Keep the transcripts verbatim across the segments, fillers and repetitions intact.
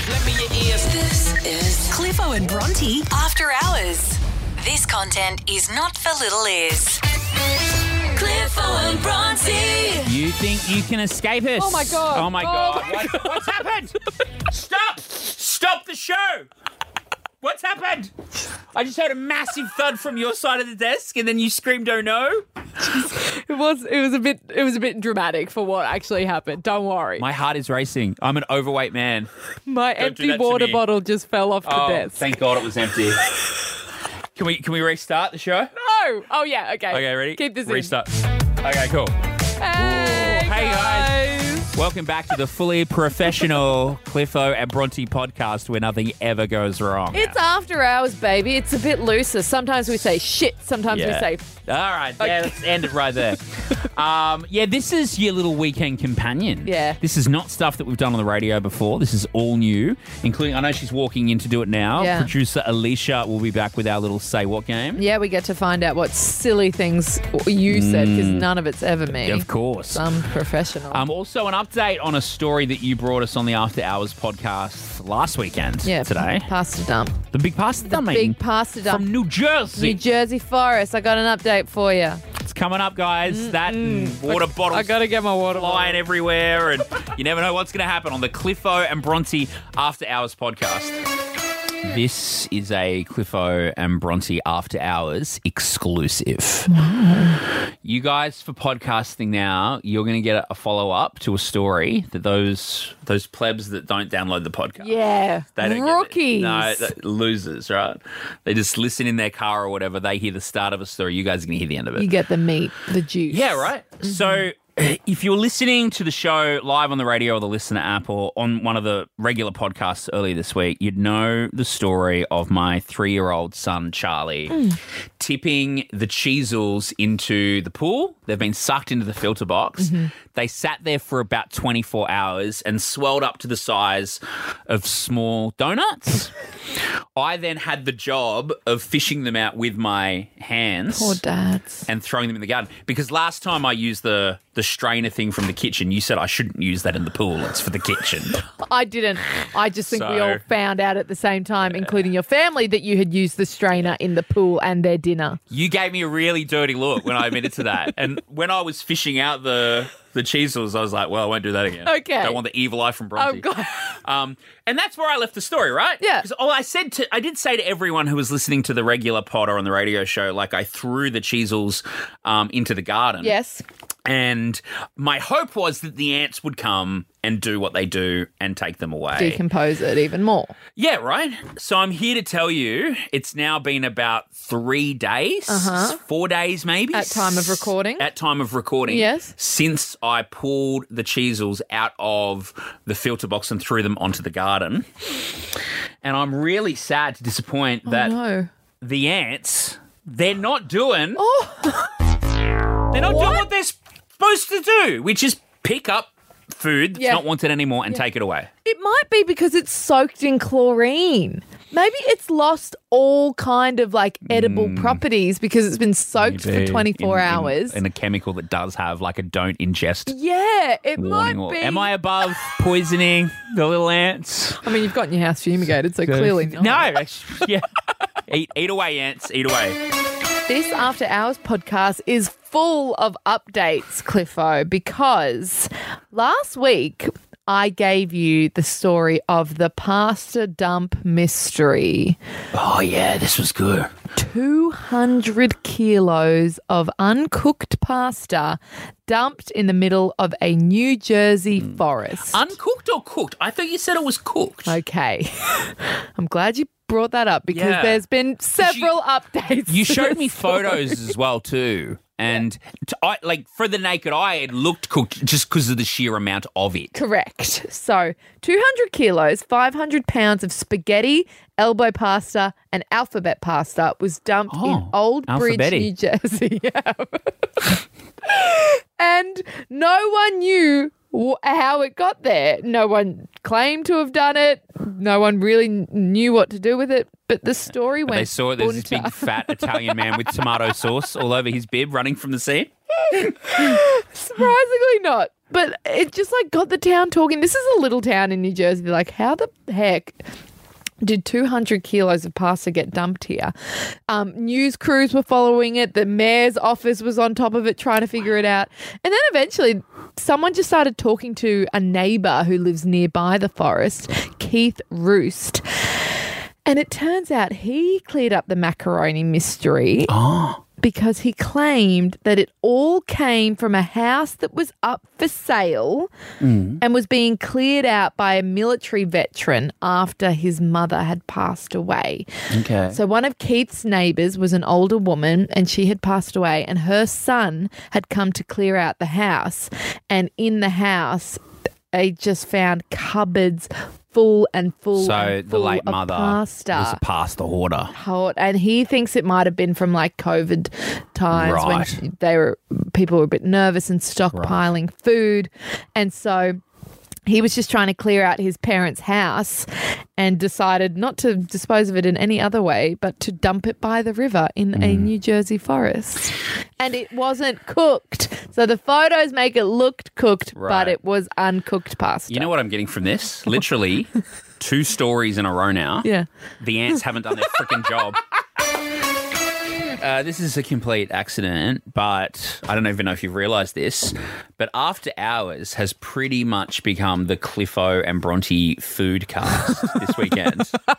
Let me your ears. This is Cliffo and Bronte After Hours. This content is not for little ears. Cliffo and Bronte. You think you can escape us? Oh, my God. Oh, my Oh, God. my What, God. What's happened? Stop! Stop the show! What's happened? I just heard a massive thud from your side of the desk, and then you screamed, "Oh no!" It was it was a bit it was a bit dramatic for what actually happened. Don't worry. My heart is racing. I'm an overweight man. My Don't do empty that to water me. bottle just fell off the Oh, desk. thank God it was empty. Can we can we restart the show? No. Oh yeah. Okay. Okay, ready? Keep this Restart. Okay, cool. in. Hey, Ooh, hey, guys. guys. Welcome back to the fully professional Cliffo and Bronte podcast where nothing ever goes wrong. It's after hours, baby. It's a bit looser. Sometimes we say shit. Sometimes we Yeah. say. All right, yeah, let's end it right there. um, yeah, this is your little weekend companion. Yeah. This is not stuff that we've done on the radio before. This is all new, including, I know she's walking in to do it now. Yeah. Producer Alicia will be back with our little Say What game. Yeah, we get to find out what silly things you said because none of it's ever me. Of course. Some professional. Um, also, an update on a story that you brought us on the After Hours podcast last weekend. yeah. Today. Pasta dump. The big pasta dump, mate. Big pasta dump. From New Jersey. New Jersey Forest. I got an update for you. It's coming up, guys. That and water bottles I gotta get my water flying bottle. everywhere, and you never know what's going to happen on the Cliffo and Bronte After Hours podcast. This is a Cliffo and Bronte After Hours exclusive. You guys, for podcasting now, you're going to get a follow-up to a story that those those plebs that don't download the podcast. Yeah. They don't Rookies. Get it. No, th- losers, right? They just listen in their car or whatever. They hear the start of a story. You guys are going to hear the end of it. You get the meat, the juice. Yeah, right. So if you're listening to the show live on the radio or the Listener app or on one of the regular podcasts earlier this week, you'd know the story of my three-year-old son, Charlie, tipping the Cheezels into the pool. They've been sucked into the filter box. They sat there for about twenty-four hours and swelled up to the size of small donuts. I then had the job of fishing them out with my hands. Poor dads. And throwing them in the garden. Because last time I used the, the strainer thing from the kitchen, you said I shouldn't use that in the pool. It's for the kitchen. I didn't. I just think we So- all found out at the same time, including your family, that you had used the strainer in the pool and their dinner. You gave me a really dirty look when I admitted to that. And when I was fishing out the the Cheezels, I was like, well, I won't do that again. Okay. Don't want the evil eye from Oh, Bronte. God. Um, and that's where I left the story, right? Yeah. Because oh, I said to, I did say to everyone who was listening to the regular pod or on the radio show, like I threw the Cheezels um, into the garden. Yes. And my hope was that the ants would come and do what they do and take them away. Decompose it even more. Yeah, right? So I'm here to tell you it's now been about three days, Uh-huh. four days maybe. At time of recording? At time of recording. Yes. Since I pulled the Cheezels out of the filter box and threw them onto the garden. And I'm really sad to disappoint that Oh, no. the ants, they're not doing... Oh, They're not doing what they're supposed to do, which is pick up food that's Yeah. not wanted anymore and take it away. it might be because it's soaked in chlorine. Maybe it's lost all kind of like edible properties because it's been soaked for Maybe twenty-four in- in- hours. In a chemical that does have like a don't ingest yeah, it warning. might Or, be. am I above poisoning the little ants? I mean, you've gotten your house fumigated, so clearly not. No, actually, yeah. eat, eat away, ants. Eat away. This After Hours podcast is full of updates, Cliffo, because last week I gave you the story of the pasta dump mystery. Oh, yeah, this was good. two hundred kilos of uncooked pasta dumped in the middle of a New Jersey forest. Uncooked or cooked? I thought you said it was cooked. Okay. I'm glad you brought that up because Yeah. there's been several updates. You to showed the me story. photos as well too, and to, I, like for the naked eye, it looked cooked just because of the sheer amount of it. Correct. So, two hundred kilos, five hundred pounds of spaghetti, elbow pasta, and alphabet pasta was dumped in Oh, Old Bridge, alphabetti. New Jersey. Yeah. And no one knew wh- how it got there. No one claimed to have done it. no one really kn- knew what to do with it. But the story went They saw it. There's this bunter. big fat Italian man with tomato sauce all over his bib running from the scene. Surprisingly not. But it just like got the town talking. This is a little town in New Jersey. They're like, how the heck did two hundred kilos of pasta get dumped here? Um, news crews were following it. The mayor's office was on top of it trying to figure it out. And then eventually someone just started talking to a neighbour who lives nearby the forest, Keith Roost. And it turns out he cleared up the macaroni mystery. Oh. Because he claimed that it all came from a house that was up for sale Mm. and was being cleared out by a military veteran after his mother had passed away. Okay. So one of Keith's neighbours was an older woman and she had passed away, and her son had come to clear out the house. And in the house, they just found cupboards full and full So and the full late of mother pasta. was a pasta hoarder. Hot, and he thinks it might have been from like COVID times Right. when she- they were people were a bit nervous and stockpiling food, and so he was just trying to clear out his parents' house and decided not to dispose of it in any other way, but to dump it by the river in a New Jersey forest. And it wasn't cooked, so the photos make it looked cooked, Right. but it was uncooked pasta. You know what I'm getting from this? Literally two stories in a row now. Yeah. The ants haven't done their freaking job. Uh, this is a complete accident, but I don't even know if you've realised this, but After Hours has pretty much become the Cliffo and Bronte food cast this weekend.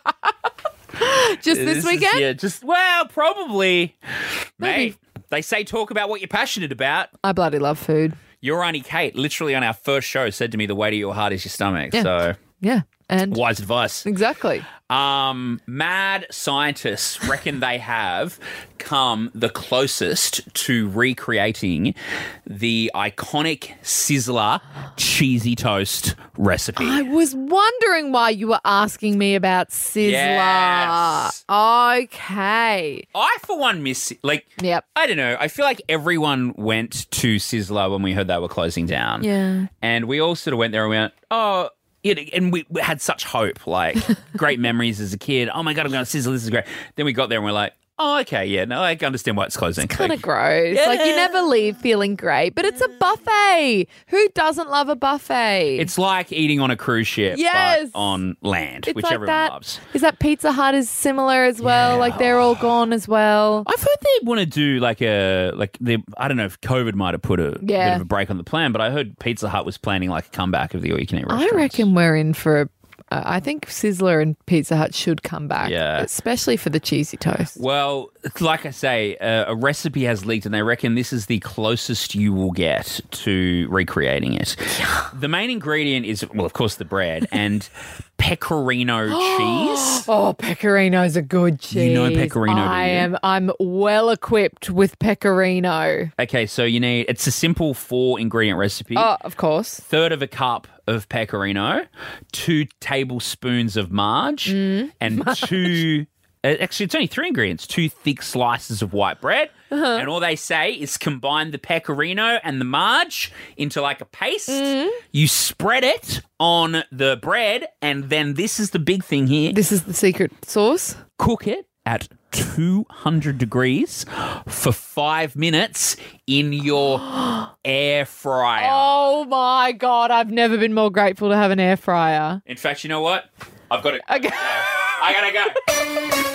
Just this, is- weekend? yeah, just, well, probably. Maybe. Mate, they say talk about what you're passionate about. I bloody love food. Your Auntie Kate, literally on our first show, said to me, the weight of your heart is your stomach. Yeah. So, Yeah. And wise advice. exactly. Um, mad scientists reckon they have come the closest to recreating the iconic Sizzler cheesy toast recipe. I was wondering why you were asking me about Sizzler. Yes. Okay. I, for one, miss, like, Yep. I don't know. I feel like everyone went to Sizzler when we heard they were closing down. Yeah. And we all sort of went there and went, oh, it, and we we had such hope, like great memories as a kid. Oh my God, I'm going to Sizzler. This is great. Then we got there and we're like, oh, okay, yeah, no, I understand why it's closing. Kind of Like, gross. Like you never leave feeling great, but it's a buffet. Who doesn't love a buffet? it's like eating on a cruise ship, Yes. but on land, It's which like everyone that. loves. Is that Pizza Hut is similar as well? Yeah. Like they're all gone as well. I've heard they want to do like a like they. I don't know if COVID might have put a Yeah. bit of a break on the plan, but I heard Pizza Hut was planning like a comeback of the all you can eat I restaurants. reckon we're in for a Uh, I think Sizzler and Pizza Hut should come back, Yeah. especially for the cheesy toast. Well, like I say, uh, a recipe has leaked, and they reckon this is the closest you will get to recreating it. The main ingredient is, well, of course, the bread and pecorino cheese. Oh, pecorino's a good cheese. You know pecorino, do I you? am. I'm well equipped with pecorino. Okay, so you need, it's a simple four ingredient recipe. Oh, of course. Third of a cup of pecorino, two tablespoons of marge, Mm. and two. uh, Actually, it's only three ingredients: two thick slices of white bread, Uh-huh. and all they say is combine the pecorino and the marge into like a paste. Mm. You spread it on the bread, and then this is the big thing here: This is the secret sauce. cook it at two hundred degrees for five minutes in your air fryer. Oh my God, I've never been more grateful to have an air fryer. In fact, you know what? I've got it. Okay. I gotta go.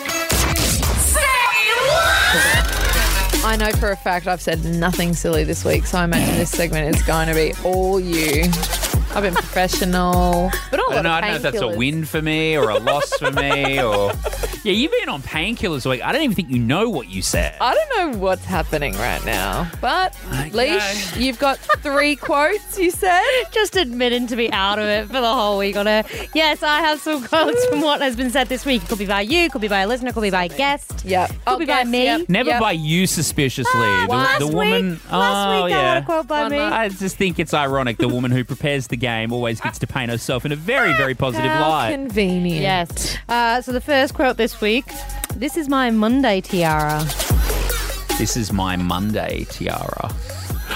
I know for a fact I've said nothing silly this week, so I imagine this segment is going to be all you. I've been professional, but not a I lot don't know, I of don't know if that's a painkillers. win for me or a loss for me or... Yeah, you've been on painkillers all week. I don't even think you know what you said. I don't know what's happening right now, but Okay. Leash, you've got three quotes, you said? Just admitting to be out of it for the whole week on it. Yes, I have some quotes from what has been said this week. It could be by you, could be by a listener, could be by a guest. Yep. Could be by me. Never yep. by you suspiciously. Ah, the, last the woman... week, last oh, week yeah. I had a quote by One me. month. I just think it's ironic. The woman who prepares the game always gets to paint herself in a very, very positive How light. convenient. Yes. Uh, so the first quote this week. This is my Monday tiara. This is my Monday tiara.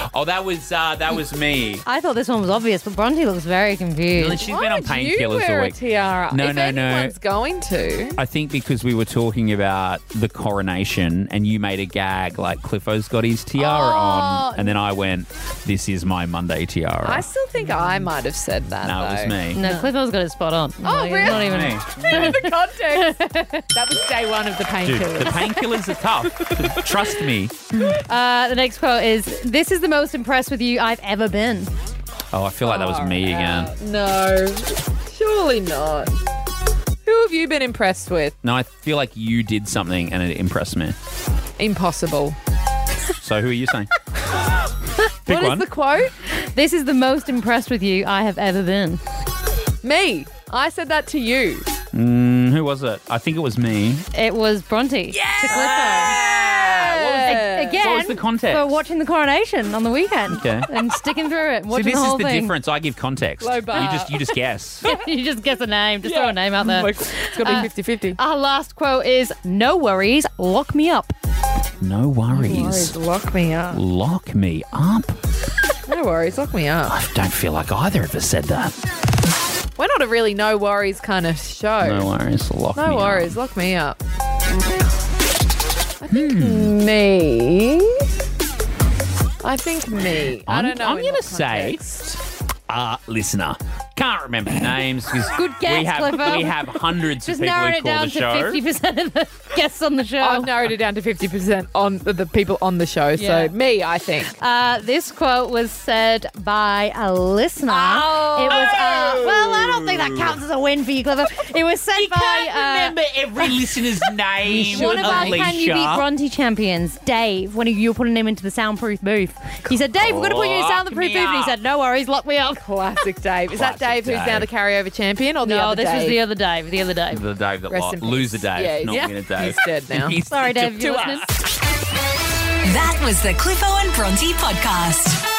Oh, that was uh, that was me. I thought this one was obvious, but Bronte looks very confused. And she's Why been on would you painkillers wear all a week. tiara? No, if no, no. anyone's going to. I think because we were talking about the coronation and you made a gag like Cliffo's got his tiara Oh. on, and then I went, "This is my Monday tiara." I still think I might have said that. no, it was though. me. No, Cliffo's got it spot on. Oh, Like, it's really? Not even. Me. the context. That was day one of the Dude, painkillers. the painkillers are tough. Trust me. Uh, the next quote is, "This is the most impressed with you I've ever been." Oh, I feel like that was me again. No, surely not. Who have you been impressed with? No, I feel like you did something and it impressed me. Impossible. So who are you saying? Pick What is one. the quote? This is the most impressed with you I have ever been. Me. I said that to you. Mm, who was it? I think it was me. It was Bronte to Cliffo. Again, What was the context? for watching the coronation on the weekend. Okay. And sticking through it, and See, watching this the is whole the thing. difference. I give context. Low bar. You just you just guess. You just guess a name, just throw a name out there. Like, it's got to be fifty-fifty. Our last quote is, "No worries, lock me up." No worries. Lock me up. Lock me up. No worries, lock me up. I don't feel like either of us said that. We're not a really no worries kind of show. No worries. Lock No me worries, up. lock me up. I think me. I think me. I I'm- don't know. I'm in gonna what say- context. Uh, listener. Can't remember names because Good guess, we have Cliffo. we have hundreds Just of people narrowing who it call down the to show. fifty percent of the guests on the show. I've narrowed it down to fifty percent on the, the people on the show. Yeah. So me, I think. Uh, this quote was said by a listener. Oh. It was, uh, well, I don't think that counts as a win for you, Clifford. It was said You by can't uh, remember every listener's name. one of our Alicia. Can You Beat Bronte champions, Dave, when you were putting him into the soundproof booth. He said, "Dave, we're going to put you in the Lock soundproof me booth." And he up. said, "No worries, lock me up." Classic Dave. Is that Classic Dave who's now Dave. the carryover champion or the No, other this was Dave? the other Dave, the other Dave. The Dave that Rest lost. in peace. Loser Dave, Yeah, not yeah. winner Dave. He's dead now. He's Sorry, Dave, if to you're us. listening. That was the Cliffo and Bronte podcast.